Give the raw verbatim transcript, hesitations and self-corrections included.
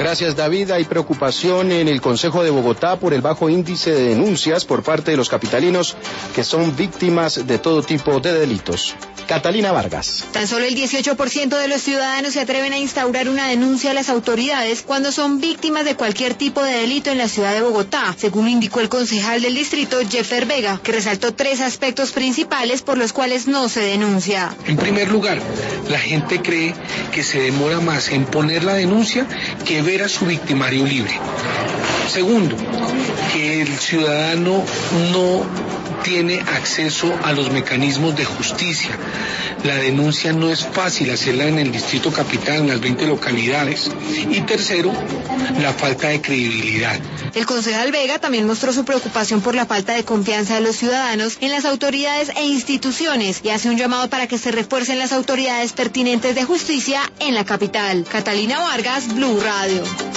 Gracias, David. Hay preocupación en el Consejo de Bogotá por el bajo índice de denuncias por parte de los capitalinos que son víctimas de todo tipo de delitos. Catalina Vargas. Tan solo el dieciocho por ciento de los ciudadanos se atreven a instaurar una denuncia a las autoridades cuando son víctimas de cualquier tipo de delito en la ciudad de Bogotá, según indicó el concejal del distrito, Jeffer Vega, que resaltó tres aspectos principales por los cuales no se denuncia. En primer lugar, la gente cree que se demora más en poner la denuncia que ver a su victimario libre. Segundo, que el ciudadano no tiene acceso a los mecanismos de justicia. La denuncia no es fácil hacerla en el distrito capital, en las veinte localidades. Y tercero, la falta de credibilidad. El concejal Vega también mostró su preocupación por la falta de confianza de los ciudadanos en las autoridades e instituciones y hace un llamado para que se refuercen las autoridades pertinentes de justicia en la capital. Catalina Vargas, Blue Radio.